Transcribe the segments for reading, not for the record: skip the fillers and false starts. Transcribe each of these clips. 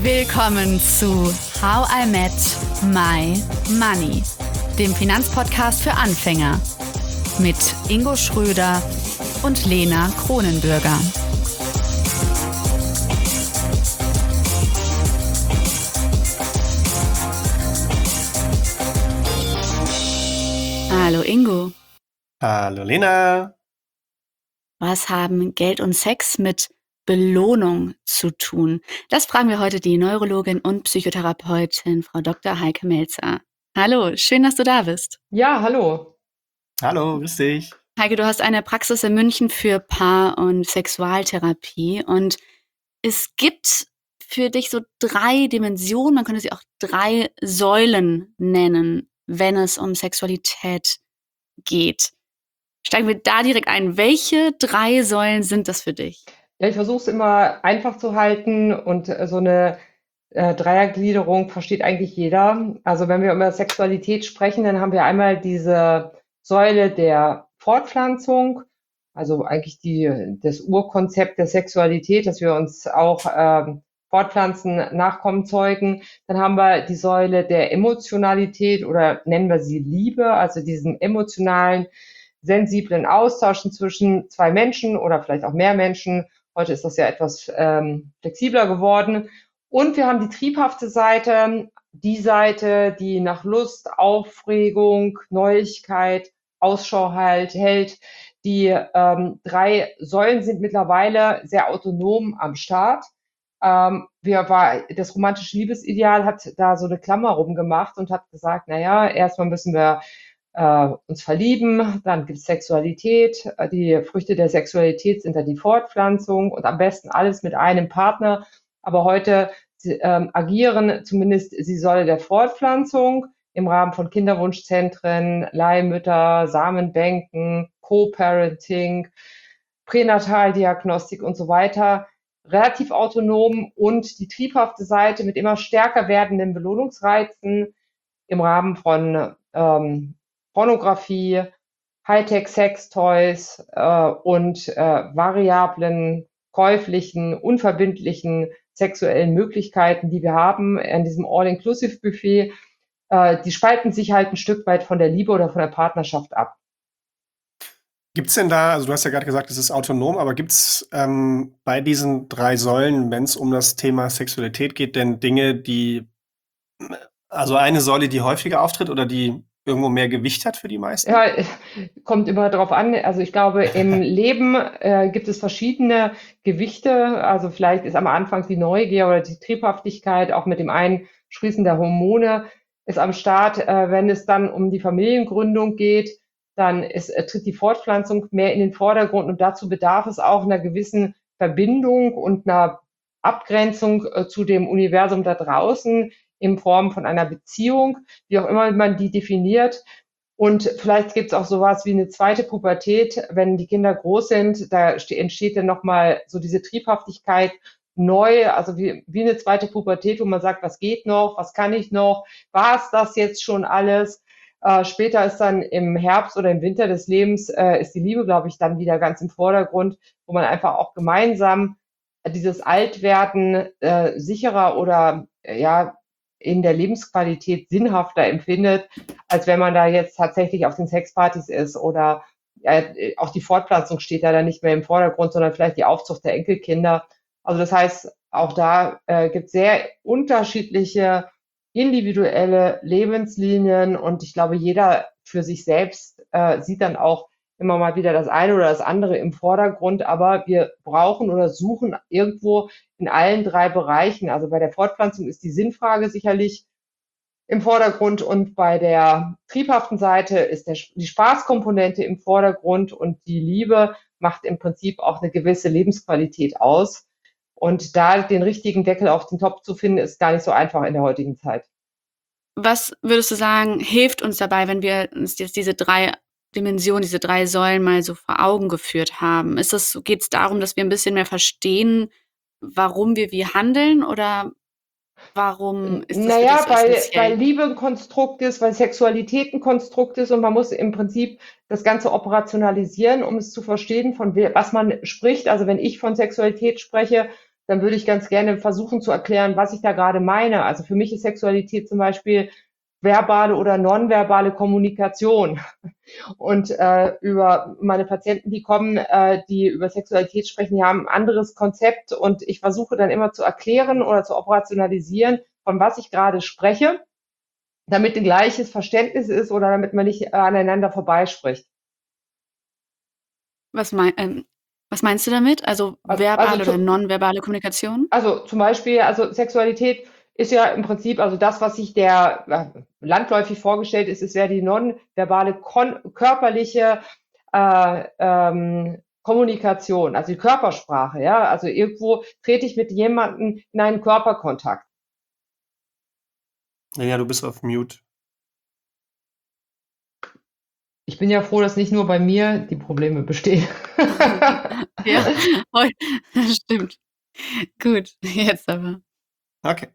Willkommen zu How I Met My Money, dem Finanzpodcast für Anfänger mit Ingo Schröder und Lena Kronenbürger. Hallo Ingo. Hallo Lena. Was haben Geld und Sex mit Belohnung zu tun? Das fragen wir heute die Neurologin und Psychotherapeutin Frau Dr. Heike Melzer. Hallo, schön, dass du da bist. Ja, hallo. Hallo, grüß dich. Heike, du hast eine Praxis in München für Paar- und Sexualtherapie und es gibt für dich so 3 Dimensionen, man könnte sie auch 3 Säulen nennen, wenn es um Sexualität geht. Steigen wir da direkt ein. Welche 3 Säulen sind das für dich? Ja, ich versuche es immer einfach zu halten und so eine Dreiergliederung versteht eigentlich jeder. Also wenn wir über Sexualität sprechen, dann haben wir einmal diese Säule der Fortpflanzung, also eigentlich das Urkonzept der Sexualität, dass wir uns auch fortpflanzen, Nachkommen zeugen. Dann haben wir die Säule der Emotionalität oder nennen wir sie Liebe, also diesen emotionalen, sensiblen Austauschen zwischen 2 Menschen oder vielleicht auch mehr Menschen. Heute ist das ja etwas flexibler geworden. Und wir haben die triebhafte Seite, die Seite, die nach Lust, Aufregung, Neuigkeit, Ausschau hält. Die 3 Säulen sind mittlerweile sehr autonom am Start. Das romantische Liebesideal hat da so eine Klammer rumgemacht und hat gesagt, naja, erstmal müssen wir uns verlieben, dann gibt es Sexualität. Die Früchte der Sexualität sind dann die Fortpflanzung und am besten alles mit einem Partner. Aber heute agieren zumindest die Säule der Fortpflanzung im Rahmen von Kinderwunschzentren, Leihmütter, Samenbanken, Co-Parenting, Pränataldiagnostik und so weiter relativ autonom und die triebhafte Seite mit immer stärker werdenden Belohnungsreizen im Rahmen von Pornografie, Hightech-Sex-Toys und variablen, käuflichen, unverbindlichen sexuellen Möglichkeiten, die wir haben in diesem All-Inclusive-Buffet, die spalten sich halt ein Stück weit von der Liebe oder von der Partnerschaft ab. Gibt es denn da, also du hast ja gerade gesagt, es ist autonom, aber gibt es bei diesen 3 Säulen, wenn es um das Thema Sexualität geht, denn Dinge, also eine Säule, die häufiger auftritt oder die irgendwo mehr Gewicht hat für die meisten? Ja, kommt immer drauf an. Also ich glaube, im Leben gibt es verschiedene Gewichte. Also vielleicht ist am Anfang die Neugier oder die Triebhaftigkeit auch mit dem Einsprießen der Hormone ist am Start. Wenn es dann um die Familiengründung geht, dann tritt die Fortpflanzung mehr in den Vordergrund und dazu bedarf es auch einer gewissen Verbindung und einer Abgrenzung zu dem Universum da draußen in Form von einer Beziehung, wie auch immer man die definiert. Und vielleicht gibt es auch sowas wie eine zweite Pubertät, wenn die Kinder groß sind, da entsteht dann nochmal so diese Triebhaftigkeit neu, also wie eine zweite Pubertät, wo man sagt, was geht noch, was kann ich noch, war es das jetzt schon alles? Später ist dann im Herbst oder im Winter des Lebens, ist die Liebe, glaube ich, dann wieder ganz im Vordergrund, wo man einfach auch gemeinsam dieses Altwerden sicherer oder in der Lebensqualität sinnhafter empfindet, als wenn man da jetzt tatsächlich auf den Sexpartys ist oder auch die Fortpflanzung steht da dann nicht mehr im Vordergrund, sondern vielleicht die Aufzucht der Enkelkinder. Also das heißt, auch da gibt es sehr unterschiedliche individuelle Lebenslinien und ich glaube, jeder für sich selbst sieht dann auch immer mal wieder das eine oder das andere im Vordergrund, aber wir brauchen oder suchen irgendwo in allen 3 Bereichen. Also bei der Fortpflanzung ist die Sinnfrage sicherlich im Vordergrund und bei der triebhaften Seite ist die Spaßkomponente im Vordergrund und die Liebe macht im Prinzip auch eine gewisse Lebensqualität aus. Und da den richtigen Deckel auf den Topf zu finden, ist gar nicht so einfach in der heutigen Zeit. Was würdest du sagen, hilft uns dabei, wenn wir uns jetzt diese 3 Dimensionen, diese 3 Säulen mal so vor Augen geführt haben? Geht es darum, dass wir ein bisschen mehr verstehen, warum wir wie handeln oder warum ist das für dich so weil essentiell? Liebe ein Konstrukt ist, weil Sexualität ein Konstrukt ist und man muss im Prinzip das Ganze operationalisieren, um es zu verstehen, was man spricht. Also wenn ich von Sexualität spreche, dann würde ich ganz gerne versuchen zu erklären, was ich da gerade meine. Also für mich ist Sexualität zum Beispiel verbale oder nonverbale Kommunikation. Und über meine Patienten, die kommen, die über Sexualität sprechen, die haben ein anderes Konzept und ich versuche dann immer zu erklären oder zu operationalisieren, von was ich gerade spreche, damit ein gleiches Verständnis ist oder damit man nicht aneinander vorbeispricht. Was meinst du damit? Also verbale oder nonverbale Kommunikation? Also zum Beispiel, also Sexualität ist ja im Prinzip, also das, was sich der landläufig vorgestellt ist, wäre die nonverbale körperliche Kommunikation, also die Körpersprache, ja. Also irgendwo trete ich mit jemandem in einen Körperkontakt. Ja, du bist auf Mute. Ich bin ja froh, dass nicht nur bei mir die Probleme bestehen. Ja, das stimmt. Gut, jetzt aber. Okay.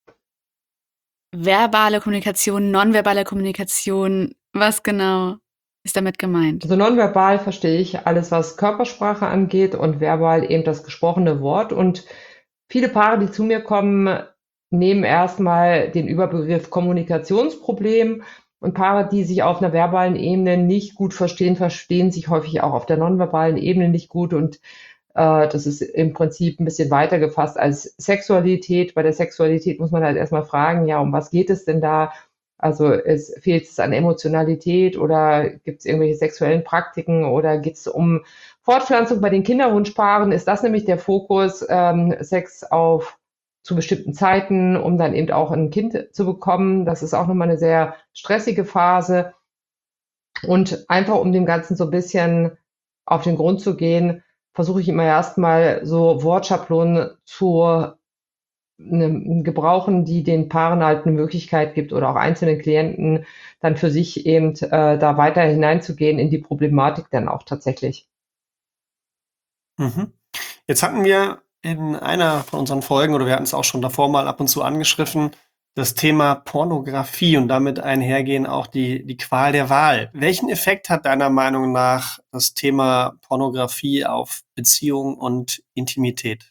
Verbale Kommunikation, nonverbale Kommunikation, was genau ist damit gemeint? Also nonverbal verstehe ich alles, was Körpersprache angeht und verbal eben das gesprochene Wort. Und viele Paare, die zu mir kommen, nehmen erstmal den Überbegriff Kommunikationsproblem. Und Paare, die sich auf einer verbalen Ebene nicht gut verstehen, verstehen sich häufig auch auf der nonverbalen Ebene nicht gut. Und das ist im Prinzip ein bisschen weiter gefasst als Sexualität. Bei der Sexualität muss man halt erstmal fragen, ja, um was geht es denn da? Also fehlt es an Emotionalität oder gibt es irgendwelche sexuellen Praktiken oder geht es um Fortpflanzung bei den Kinderwunschpaaren? Ist das nämlich der Fokus, Sex zu bestimmten Zeiten, um dann eben auch ein Kind zu bekommen? Das ist auch nochmal eine sehr stressige Phase. Und einfach um dem Ganzen so ein bisschen auf den Grund zu gehen, versuche ich immer erstmal so Wortschablonen zu gebrauchen, die den Paaren halt eine Möglichkeit gibt oder auch einzelnen Klienten dann für sich eben da weiter hineinzugehen in die Problematik dann auch tatsächlich. Mhm. Jetzt hatten wir in einer von unseren Folgen, oder wir hatten es auch schon davor mal ab und zu angeschriffen, das Thema Pornografie und damit einhergehen auch die Qual der Wahl. Welchen Effekt hat deiner Meinung nach das Thema Pornografie auf Beziehung und Intimität?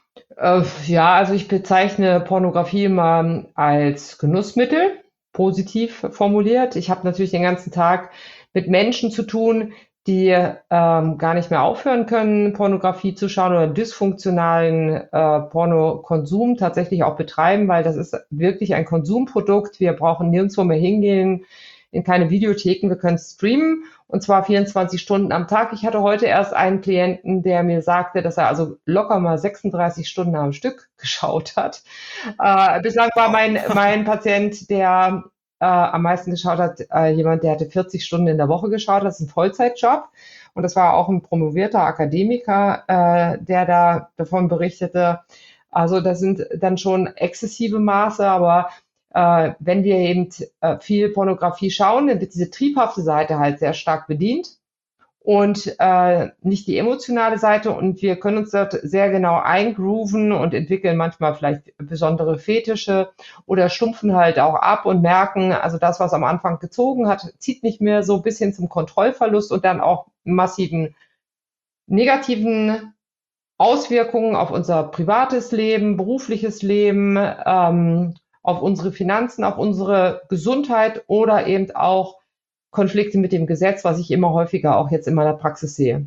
Ja, also ich bezeichne Pornografie immer als Genussmittel, positiv formuliert. Ich habe natürlich den ganzen Tag mit Menschen zu tun, die gar nicht mehr aufhören können, Pornografie zu schauen oder dysfunktionalen Pornokonsum tatsächlich auch betreiben, weil das ist wirklich ein Konsumprodukt. Wir brauchen nirgendwo mehr hingehen, in keine Videotheken, wir können streamen und zwar 24 Stunden am Tag. Ich hatte heute erst einen Klienten, der mir sagte, dass er also locker mal 36 Stunden am Stück geschaut hat. Bislang war mein Patient, der am meisten geschaut hat, jemand, der hatte 40 Stunden in der Woche geschaut. Das ist ein Vollzeitjob. Und das war auch ein promovierter Akademiker, der da davon berichtete. Also das sind dann schon exzessive Maße, aber wenn wir eben viel Pornografie schauen, dann wird diese triebhafte Seite halt sehr stark bedient und nicht die emotionale Seite. Und wir können uns dort sehr genau eingrooven und entwickeln manchmal vielleicht besondere Fetische oder stumpfen halt auch ab und merken, also das, was am Anfang gezogen hat, zieht nicht mehr, so bis hin zum Kontrollverlust und dann auch massiven negativen Auswirkungen auf unser privates Leben, berufliches Leben, auf unsere Finanzen, auf unsere Gesundheit oder eben auch Konflikte mit dem Gesetz, was ich immer häufiger auch jetzt in meiner Praxis sehe.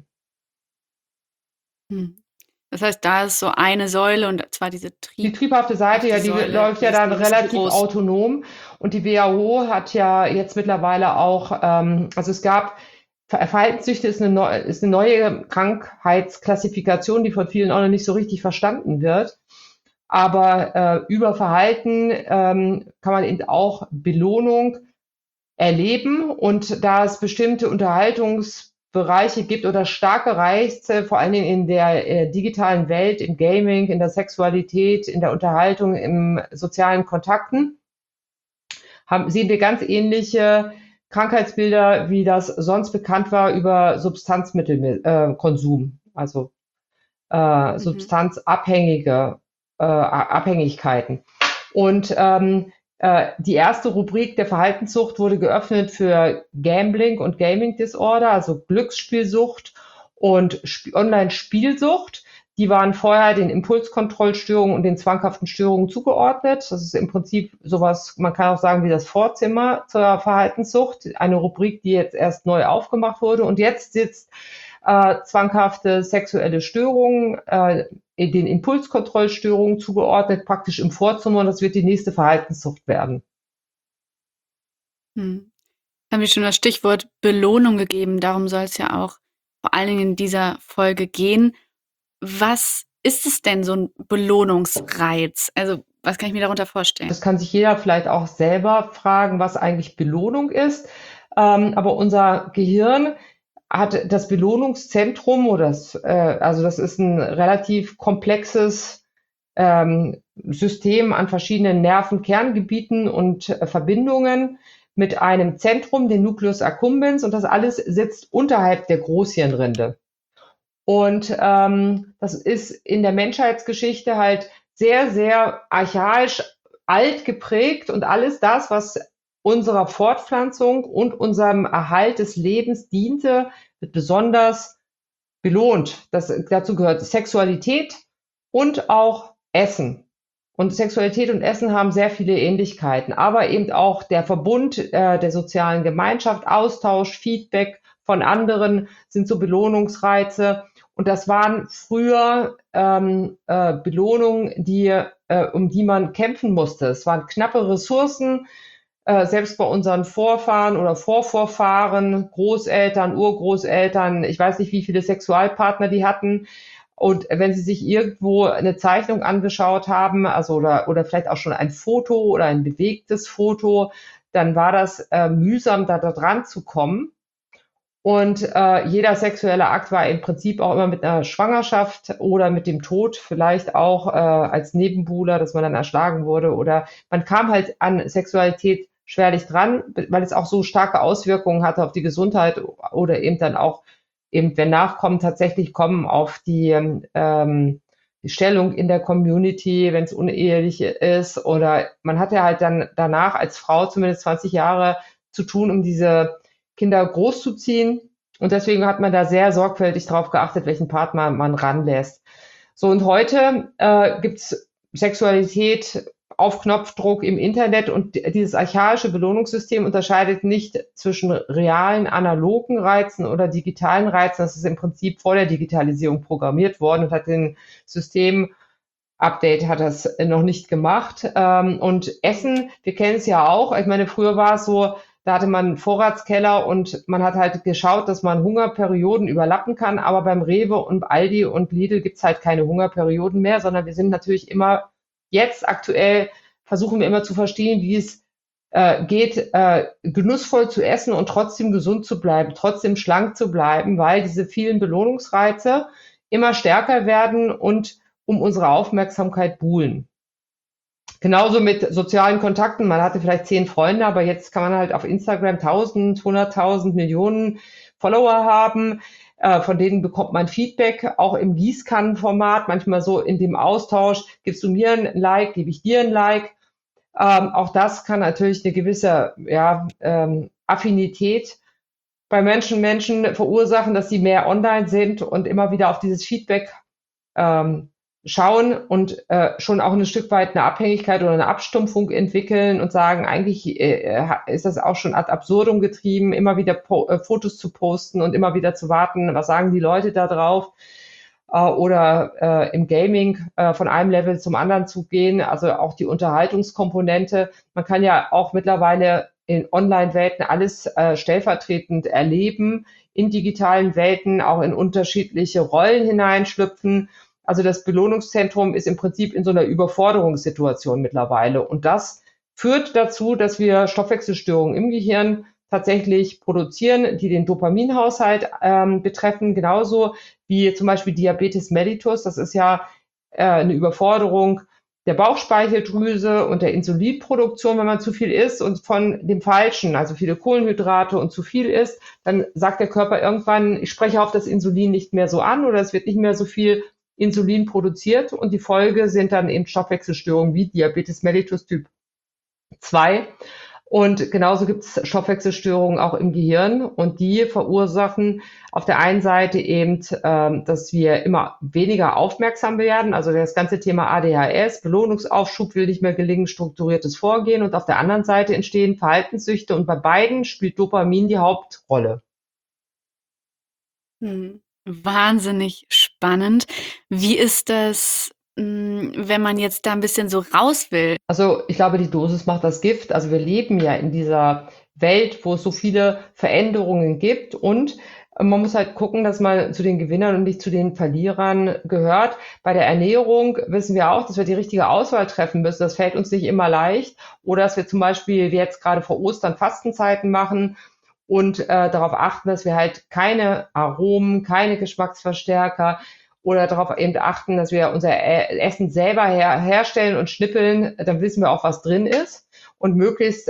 Das heißt, da ist so eine Säule und zwar die triebhafte Seite, ja, die läuft ja dann relativ autonom und die WHO hat ja jetzt mittlerweile auch, also es gab Verhaltenssüchte ist eine neue Krankheitsklassifikation, die von vielen auch noch nicht so richtig verstanden wird. Aber über Verhalten kann man eben auch Belohnung erleben. Und da es bestimmte Unterhaltungsbereiche gibt oder starke Reize, vor allen Dingen in der digitalen Welt, im Gaming, in der Sexualität, in der Unterhaltung, im sozialen Kontakten, sehen wir ganz ähnliche Krankheitsbilder, wie das sonst bekannt war über Substanzmittelkonsum, also substanzabhängige Abhängigkeiten. Und die erste Rubrik der Verhaltenssucht wurde geöffnet für Gambling und Gaming Disorder, also Glücksspielsucht und Online-Spielsucht. die waren vorher den Impulskontrollstörungen und den zwanghaften Störungen zugeordnet. Das ist im Prinzip sowas, man kann auch sagen, wie das Vorzimmer zur Verhaltenssucht, eine Rubrik, die jetzt erst neu aufgemacht wurde. Und jetzt sitzt zwanghafte sexuelle Störungen, den Impulskontrollstörungen zugeordnet, praktisch im Vorzimmer, und das wird die nächste Verhaltenssucht werden. Haben wir schon das Stichwort Belohnung gegeben, darum soll es ja auch vor allen Dingen in dieser Folge gehen. Was ist es denn, so ein Belohnungsreiz? Also, was kann ich mir darunter vorstellen? Das kann sich jeder vielleicht auch selber fragen, was eigentlich Belohnung ist. Aber unser Gehirn hat das Belohnungszentrum, also das ist ein relativ komplexes System an verschiedenen Nervenkerngebieten und Verbindungen mit einem Zentrum, den Nucleus accumbens, und das alles sitzt unterhalb der Großhirnrinde. Und das ist in der Menschheitsgeschichte halt sehr, sehr archaisch alt geprägt, und alles das, was unserer Fortpflanzung und unserem Erhalt des Lebens diente, wird besonders belohnt. Dazu gehört Sexualität und auch Essen. Und Sexualität und Essen haben sehr viele Ähnlichkeiten, aber eben auch der Verbund der sozialen Gemeinschaft, Austausch, Feedback von anderen sind so Belohnungsreize. Und das waren früher Belohnungen, um die man kämpfen musste. Es waren knappe Ressourcen, selbst bei unseren Vorfahren oder Vorvorfahren, Großeltern, Urgroßeltern, ich weiß nicht, wie viele Sexualpartner die hatten. Und wenn Sie sich irgendwo eine Zeichnung angeschaut haben, also oder vielleicht auch schon ein Foto oder ein bewegtes Foto, dann war das mühsam, da dran zu kommen. Und jeder sexuelle Akt war im Prinzip auch immer mit einer Schwangerschaft oder mit dem Tod, vielleicht auch als Nebenbuhler, dass man dann erschlagen wurde, oder man kam halt an Sexualität schwerlich dran, weil es auch so starke Auswirkungen hatte auf die Gesundheit oder eben dann auch, eben wenn Nachkommen tatsächlich kommen, auf die Stellung in der Community, wenn es unehelich ist, oder man hatte halt dann danach als Frau zumindest 20 Jahre zu tun, um diese Kinder großzuziehen, und deswegen hat man da sehr sorgfältig darauf geachtet, welchen Partner man ranlässt. So, und heute gibt's Sexualität auf Knopfdruck im Internet, und dieses archaische Belohnungssystem unterscheidet nicht zwischen realen, analogen Reizen oder digitalen Reizen. Das ist im Prinzip vor der Digitalisierung programmiert worden und hat den System-Update hat das noch nicht gemacht. Und Essen, wir kennen es ja auch. Ich meine, früher war es so, da hatte man einen Vorratskeller und man hat halt geschaut, dass man Hungerperioden überlappen kann. Aber beim Rewe und Aldi und Lidl gibt's halt keine Hungerperioden mehr, sondern wir sind natürlich immer jetzt aktuell, versuchen wir immer zu verstehen, wie es geht, genussvoll zu essen und trotzdem gesund zu bleiben, trotzdem schlank zu bleiben, weil diese vielen Belohnungsreize immer stärker werden und um unsere Aufmerksamkeit buhlen. Genauso mit sozialen Kontakten. Man hatte vielleicht 10 Freunde, aber jetzt kann man halt auf Instagram 1000, 100.000, Millionen Follower haben. Von denen bekommt man Feedback, auch im Gießkannenformat, manchmal so in dem Austausch, gibst du mir ein Like, gebe ich dir ein Like. Auch das kann natürlich eine gewisse Affinität bei Menschen verursachen, dass sie mehr online sind und immer wieder auf dieses Feedback schauen und schon auch ein Stück weit eine Abhängigkeit oder eine Abstumpfung entwickeln und sagen, eigentlich ist das auch schon ad absurdum getrieben, immer wieder Fotos zu posten und immer wieder zu warten, was sagen die Leute da drauf, oder im Gaming von einem Level zum anderen zu gehen, also auch die Unterhaltungskomponente. Man kann ja auch mittlerweile in Online-Welten alles stellvertretend erleben, in digitalen Welten auch in unterschiedliche Rollen hineinschlüpfen. Also das Belohnungszentrum ist im Prinzip in so einer Überforderungssituation mittlerweile. Und das führt dazu, dass wir Stoffwechselstörungen im Gehirn tatsächlich produzieren, die den Dopaminhaushalt betreffen, genauso wie zum Beispiel Diabetes mellitus. Das ist ja eine Überforderung der Bauchspeicheldrüse und der Insulinproduktion, wenn man zu viel isst und von dem Falschen, also viele Kohlenhydrate und zu viel isst, dann sagt der Körper irgendwann, ich spreche auf das Insulin nicht mehr so an, oder es wird nicht mehr so viel Insulin produziert, und die Folge sind dann eben Stoffwechselstörungen wie Diabetes mellitus Typ 2. Und genauso gibt es Stoffwechselstörungen auch im Gehirn und die verursachen auf der einen Seite eben, dass wir immer weniger aufmerksam werden, also das ganze Thema ADHS, Belohnungsaufschub will nicht mehr gelingen, strukturiertes Vorgehen und auf der anderen Seite entstehen Verhaltenssüchte und bei beiden spielt Dopamin die Hauptrolle. Wahnsinnig spannend. Wie ist das, wenn man jetzt da ein bisschen so raus will? Also ich glaube, die Dosis macht das Gift. Also wir leben ja in dieser Welt, wo es so viele Veränderungen gibt und man muss halt gucken, dass man zu den Gewinnern und nicht zu den Verlierern gehört. Bei der Ernährung wissen wir auch, dass wir die richtige Auswahl treffen müssen. Das fällt uns nicht immer leicht. Oder dass wir zum Beispiel wie jetzt gerade vor Ostern Fastenzeiten machen und darauf achten, dass wir halt keine Aromen, keine Geschmacksverstärker oder darauf eben achten, dass wir unser Essen selber herstellen und schnippeln, dann wissen wir auch, was drin ist und möglichst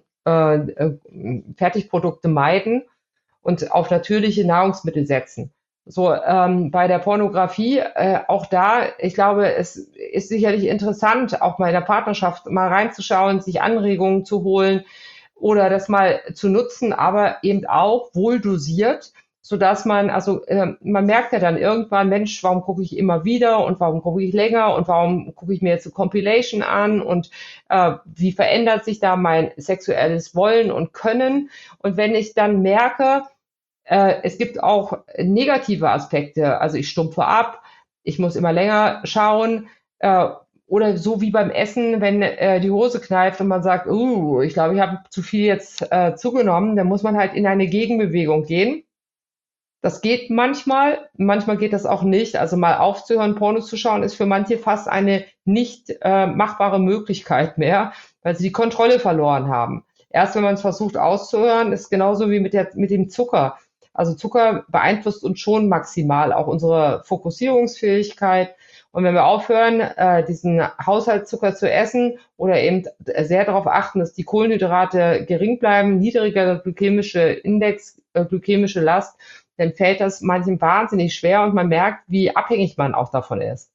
Fertigprodukte meiden und auf natürliche Nahrungsmittel setzen. So, bei der Pornografie, auch da, ich glaube, es ist sicherlich interessant, auch mal in der Partnerschaft mal reinzuschauen, sich Anregungen zu holen oder das mal zu nutzen, aber eben auch wohl dosiert, sodass man, also man merkt ja dann irgendwann, Mensch, warum gucke ich immer wieder und warum gucke ich länger und warum gucke ich mir jetzt eine Compilation an und wie verändert sich da mein sexuelles Wollen und Können. Und wenn ich dann merke, es gibt auch negative Aspekte, also ich stumpfe ab, ich muss immer länger schauen, oder so wie beim Essen, wenn die Hose kneift und man sagt, ich glaube, ich habe zu viel jetzt zugenommen, dann muss man halt in eine Gegenbewegung gehen. Das geht manchmal, manchmal geht das auch nicht. Also mal aufzuhören, Pornos zu schauen, ist für manche fast eine nicht machbare Möglichkeit mehr, weil sie die Kontrolle verloren haben. Erst wenn man es versucht auszuhören, ist genauso wie mit dem Zucker. Also Zucker beeinflusst uns schon maximal auch unsere Fokussierungsfähigkeit. Und wenn wir aufhören, diesen Haushaltszucker zu essen oder eben sehr darauf achten, dass die Kohlenhydrate gering bleiben, niedriger glykämische Index, glykämische Last, dann fällt das manchen wahnsinnig schwer und man merkt, wie abhängig man auch davon ist.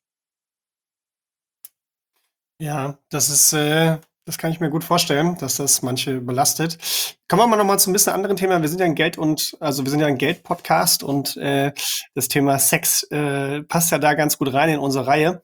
Ja, das kann ich mir gut vorstellen, dass das manche belastet. Kommen wir mal noch mal zu ein bisschen anderen Thema. Wir sind ja ein Geld-Podcast und das Thema Sex passt ja da ganz gut rein in unsere Reihe.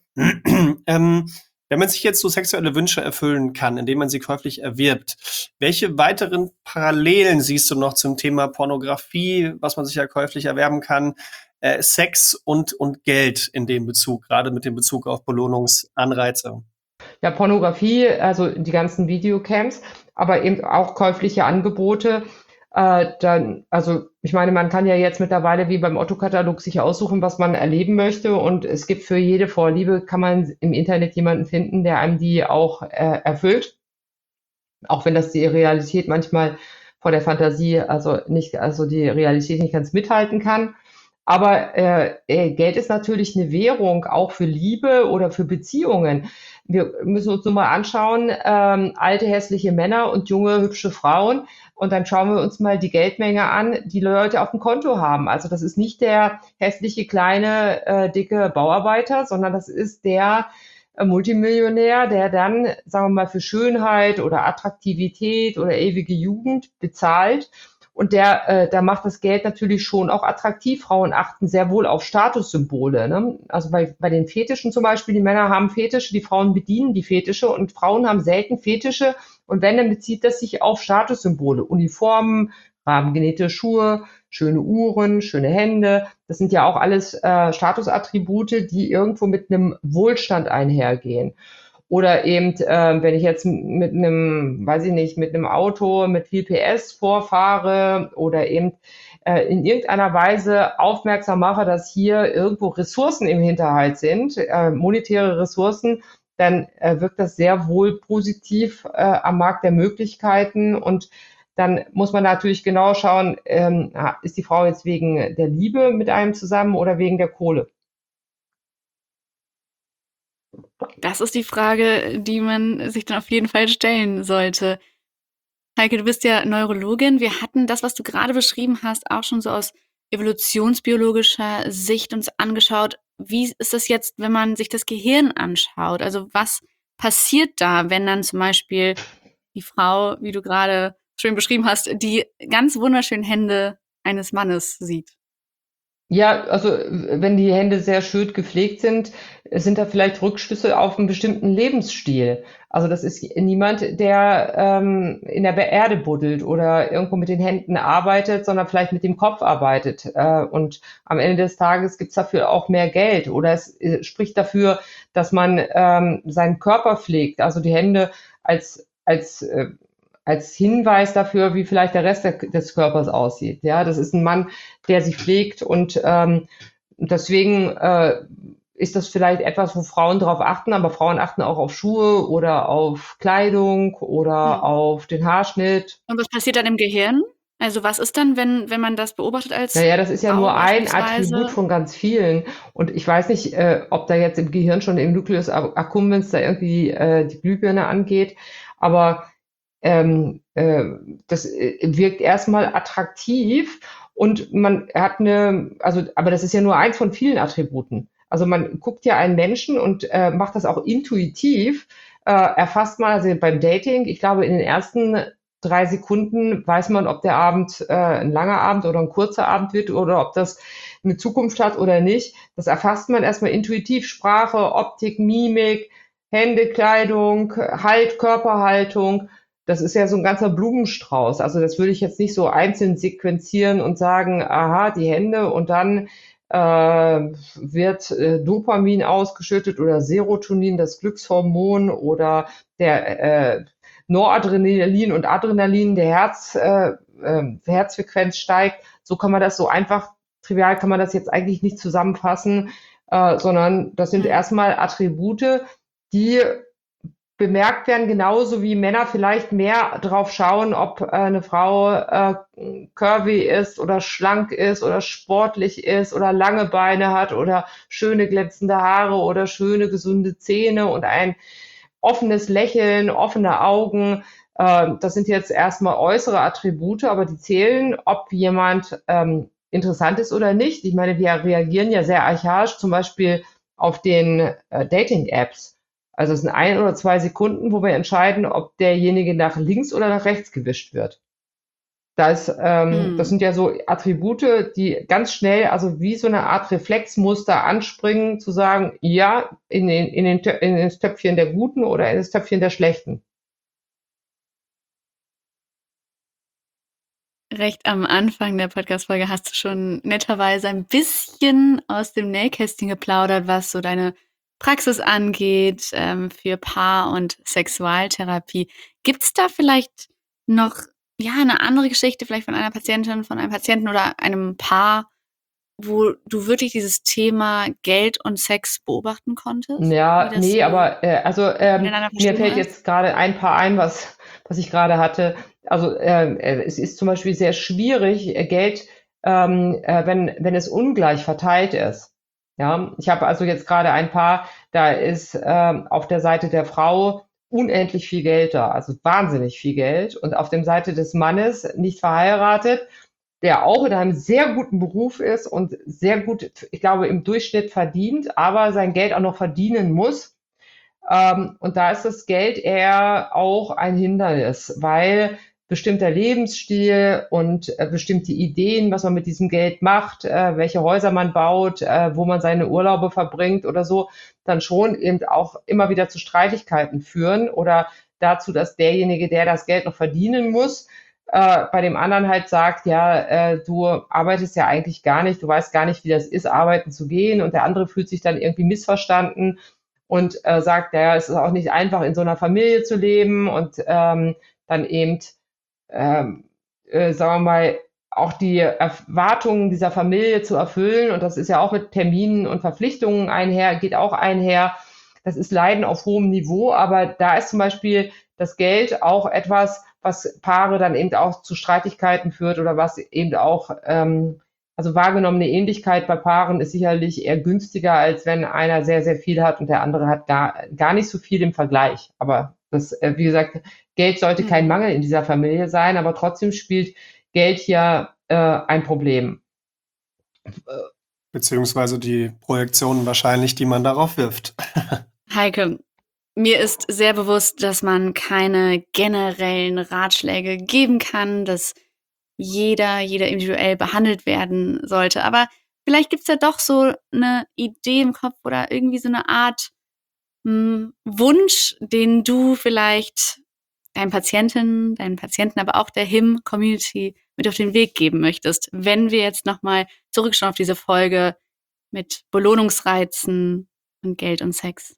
Wenn man sich jetzt so sexuelle Wünsche erfüllen kann, indem man sie käuflich erwirbt, welche weiteren Parallelen siehst du noch zum Thema Pornografie, was man sich ja käuflich erwerben kann, Sex und Geld in dem Bezug, gerade mit dem Bezug auf Belohnungsanreize? Ja, Pornografie, also die ganzen Videocams, aber eben auch käufliche Angebote. Also ich meine, man kann ja jetzt mittlerweile wie beim Otto-Katalog sich aussuchen, was man erleben möchte und es gibt für jede Vorliebe, kann man im Internet jemanden finden, der einem die auch erfüllt, auch wenn das die Realität manchmal vor der Fantasie, also die Realität nicht ganz mithalten kann. Aber Geld ist natürlich eine Währung, auch für Liebe oder für Beziehungen. Wir müssen uns nur mal anschauen, alte hässliche Männer und junge hübsche Frauen. Und dann schauen wir uns mal die Geldmenge an, die Leute auf dem Konto haben. Also das ist nicht der hässliche kleine dicke Bauarbeiter, sondern das ist der Multimillionär, der dann, sagen wir mal, für Schönheit oder Attraktivität oder ewige Jugend bezahlt. Und da macht das Geld natürlich schon auch attraktiv. Frauen achten sehr wohl auf Statussymbole. Ne? Also bei den Fetischen zum Beispiel, die Männer haben Fetische, die Frauen bedienen die Fetische und Frauen haben selten Fetische. Und wenn, dann bezieht das sich auf Statussymbole, Uniformen, rahmengenähte Schuhe, schöne Uhren, schöne Hände. Das sind ja auch alles Statusattribute, die irgendwo mit einem Wohlstand einhergehen. Oder eben, wenn ich jetzt mit einem, weiß ich nicht, mit einem Auto mit viel PS vorfahre oder eben in irgendeiner Weise aufmerksam mache, dass hier irgendwo Ressourcen im Hinterhalt sind, monetäre Ressourcen, dann wirkt das sehr wohl positiv am Markt der Möglichkeiten und dann muss man natürlich genau schauen, ist die Frau jetzt wegen der Liebe mit einem zusammen oder wegen der Kohle? Das ist die Frage, die man sich dann auf jeden Fall stellen sollte. Heike, du bist ja Neurologin. Wir hatten das, was du gerade beschrieben hast, auch schon so aus evolutionsbiologischer Sicht uns angeschaut. Wie ist das jetzt, wenn man sich das Gehirn anschaut? Also was passiert da, wenn dann zum Beispiel die Frau, wie du gerade schön beschrieben hast, die ganz wunderschönen Hände eines Mannes sieht. Ja, also wenn die Hände sehr schön gepflegt sind da vielleicht Rückschlüsse auf einen bestimmten Lebensstil. Also das ist niemand, der in der Erde buddelt oder irgendwo mit den Händen arbeitet, sondern vielleicht mit dem Kopf arbeitet. Und am Ende des Tages gibt's dafür auch mehr Geld. Oder es spricht dafür, dass man seinen Körper pflegt. Also die Hände als Hinweis dafür, wie vielleicht der Rest des Körpers aussieht. Ja, das ist ein Mann, der sich pflegt und deswegen ist das vielleicht etwas, wo Frauen drauf achten, aber Frauen achten auch auf Schuhe oder auf Kleidung oder auf den Haarschnitt. Und was passiert dann im Gehirn? Also was ist dann, wenn man das beobachtet als Naja, das ist ja Frau nur ein beispielsweise? Attribut von ganz vielen. Und ich weiß nicht, ob da jetzt im Gehirn schon im Nucleus accumbens da irgendwie die Glühbirne angeht, aber das wirkt erstmal attraktiv und man hat aber das ist ja nur eins von vielen Attributen. Also man guckt ja einen Menschen und macht das auch intuitiv, erfasst mal, also beim Dating, ich glaube, in den ersten 3 Sekunden weiß man, ob der Abend ein langer Abend oder ein kurzer Abend wird oder ob das eine Zukunft hat oder nicht. Das erfasst man erstmal intuitiv. Sprache, Optik, Mimik, Hände, Kleidung, Körperhaltung. Das ist ja so ein ganzer Blumenstrauß. Also das würde ich jetzt nicht so einzeln sequenzieren und sagen, aha, die Hände und dann wird Dopamin ausgeschüttet oder Serotonin, das Glückshormon oder der Noradrenalin und Adrenalin, Herzfrequenz steigt. So kann man das so einfach, trivial kann man das jetzt eigentlich nicht zusammenfassen, sondern das sind erstmal Attribute, die bemerkt werden, genauso wie Männer vielleicht mehr drauf schauen, ob eine Frau curvy ist oder schlank ist oder sportlich ist oder lange Beine hat oder schöne glänzende Haare oder schöne gesunde Zähne und ein offenes Lächeln, offene Augen. Das sind jetzt erstmal äußere Attribute, aber die zählen, ob jemand interessant ist oder nicht. Ich meine, wir reagieren ja sehr archaisch, zum Beispiel auf den Dating-Apps. Also es sind 1 oder 2 Sekunden, wo wir entscheiden, ob derjenige nach links oder nach rechts gewischt wird. Das sind ja so Attribute, die ganz schnell, also wie so eine Art Reflexmuster anspringen, zu sagen, ja, in das Töpfchen der Guten oder in das Töpfchen der Schlechten. Recht am Anfang der Podcast-Folge hast du schon netterweise ein bisschen aus dem Nähkästchen geplaudert, was so deine Praxis angeht für Paar- und Sexualtherapie. Gibt's da vielleicht noch eine andere Geschichte, vielleicht von einer Patientin, von einem Patienten oder einem Paar, wo du wirklich dieses Thema Geld und Sex beobachten konntest? Ja, Wie das nee, so aber miteinander mir fällt verschwunden ist? jetzt gerade ein Paar ein, was ich gerade hatte. Also es ist zum Beispiel sehr schwierig, Geld, wenn es ungleich verteilt ist. Ja, ich habe also jetzt gerade ein Paar, da ist auf der Seite der Frau unendlich viel Geld da, also wahnsinnig viel Geld. Und auf der Seite des Mannes nicht verheiratet, der auch in einem sehr guten Beruf ist und sehr gut, ich glaube, im Durchschnitt verdient, aber sein Geld auch noch verdienen muss. Und da ist das Geld eher auch ein Hindernis, weil bestimmter Lebensstil und bestimmte Ideen, was man mit diesem Geld macht, welche Häuser man baut, wo man seine Urlaube verbringt oder so, dann schon eben auch immer wieder zu Streitigkeiten führen oder dazu, dass derjenige, der das Geld noch verdienen muss, bei dem anderen halt sagt, ja, du arbeitest ja eigentlich gar nicht, du weißt gar nicht, wie das ist, arbeiten zu gehen und der andere fühlt sich dann irgendwie missverstanden und sagt, ja, es ist auch nicht einfach, in so einer Familie zu leben und dann eben, sagen wir mal, auch die Erwartungen dieser Familie zu erfüllen. Und das ist ja auch mit Terminen und Verpflichtungen geht auch einher. Das ist Leiden auf hohem Niveau, aber da ist zum Beispiel das Geld auch etwas, was Paare dann eben auch zu Streitigkeiten führt oder was eben auch also wahrgenommene Ähnlichkeit bei Paaren ist sicherlich eher günstiger, als wenn einer sehr, sehr viel hat und der andere hat gar nicht so viel im Vergleich. Aber das, wie gesagt, Geld sollte kein Mangel in dieser Familie sein, aber trotzdem spielt Geld hier ein Problem. Beziehungsweise die Projektionen wahrscheinlich, die man darauf wirft. Heike, Mir ist sehr bewusst, dass man keine generellen Ratschläge geben kann, dass jeder individuell behandelt werden sollte. Aber vielleicht gibt's ja doch so eine Idee im Kopf oder irgendwie so eine Art Wunsch, den du vielleicht deinen Patientinnen, deinen Patienten, aber auch der HIM-Community mit auf den Weg geben möchtest, wenn wir jetzt nochmal zurückschauen auf diese Folge mit Belohnungsreizen und Geld und Sex.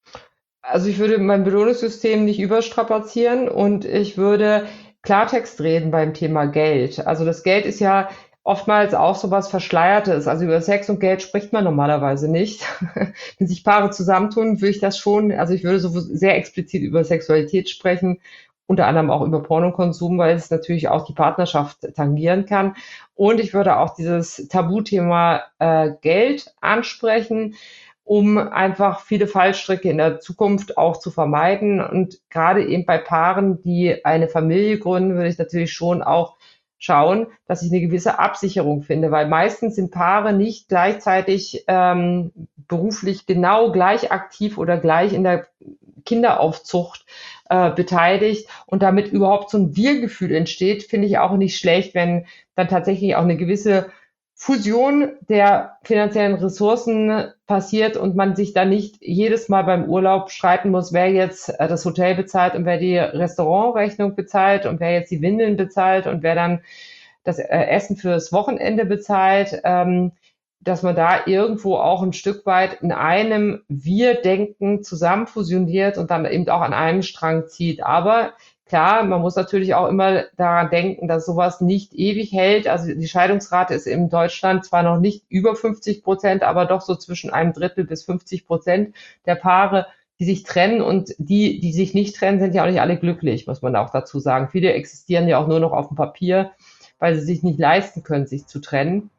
Also ich würde mein Belohnungssystem nicht überstrapazieren und ich würde Klartext reden beim Thema Geld. Also das Geld ist ja oftmals auch so was Verschleiertes. Also über Sex und Geld spricht man normalerweise nicht. Wenn sich Paare zusammentun, würde ich das schon, also ich würde so sehr explizit über Sexualität sprechen, unter anderem auch über Pornokonsum, weil es natürlich auch die Partnerschaft tangieren kann. Und ich würde auch dieses Tabuthema Geld ansprechen, um einfach viele Fallstricke in der Zukunft auch zu vermeiden. Und gerade eben bei Paaren, die eine Familie gründen, würde ich natürlich schon auch schauen, dass ich eine gewisse Absicherung finde, weil meistens sind Paare nicht gleichzeitig beruflich genau gleich aktiv oder gleich in der Kinderaufzucht beteiligt und damit überhaupt so ein Wir-Gefühl entsteht, finde ich auch nicht schlecht, wenn dann tatsächlich auch eine gewisse Fusion der finanziellen Ressourcen passiert und man sich dann nicht jedes Mal beim Urlaub streiten muss, wer jetzt das Hotel bezahlt und wer die Restaurantrechnung bezahlt und wer jetzt die Windeln bezahlt und wer dann das Essen fürs Wochenende bezahlt, dass man da irgendwo auch ein Stück weit in einem Wir-Denken zusammen fusioniert und dann eben auch an einem Strang zieht. Aber klar, man muss natürlich auch immer daran denken, dass sowas nicht ewig hält. Also die Scheidungsrate ist in Deutschland zwar noch nicht über 50%, aber doch so zwischen 1/3 bis 50% der Paare, die sich trennen, und die sich nicht trennen, sind ja auch nicht alle glücklich, muss man auch dazu sagen. Viele existieren ja auch nur noch auf dem Papier, weil sie sich nicht leisten können, sich zu trennen.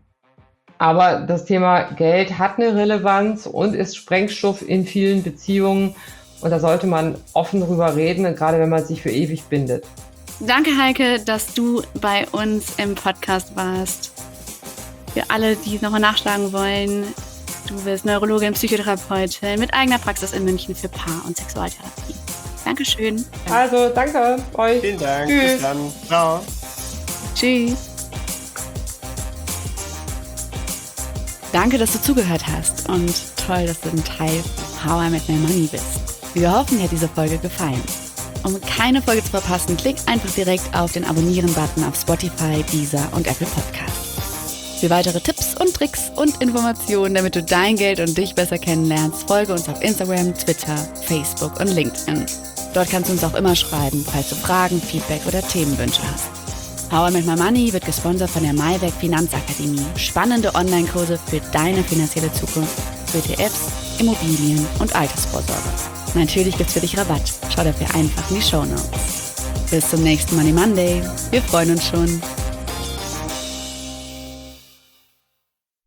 Aber das Thema Geld hat eine Relevanz und ist Sprengstoff in vielen Beziehungen. Und da sollte man offen drüber reden, gerade wenn man sich für ewig bindet. Danke, Heike, dass du bei uns im Podcast warst. Für alle, die es nochmal nachschlagen wollen, du bist Neurologin, Psychotherapeutin mit eigener Praxis in München für Paar- und Sexualtherapie. Dankeschön. Also, danke euch. Vielen Dank. Tschüss. Bis dann. Ciao. Tschüss. Danke, dass du zugehört hast und toll, dass du ein Teil von How I Met My Money bist. Wir hoffen, dir hat diese Folge gefallen. Um keine Folge zu verpassen, klick einfach direkt auf den Abonnieren-Button auf Spotify, Deezer und Apple Podcasts. Für weitere Tipps und Tricks und Informationen, damit du dein Geld und dich besser kennenlernst, folge uns auf Instagram, Twitter, Facebook und LinkedIn. Dort kannst du uns auch immer schreiben, falls du Fragen, Feedback oder Themenwünsche hast. How I Met My Money wird gesponsert von der Maiweg Finanzakademie. Spannende Online-Kurse für deine finanzielle Zukunft, für ETFs, Immobilien und Altersvorsorge. Natürlich gibt's für dich Rabatt. Schau dafür einfach in die Shownotes. Bis zum nächsten Money Monday. Wir freuen uns schon.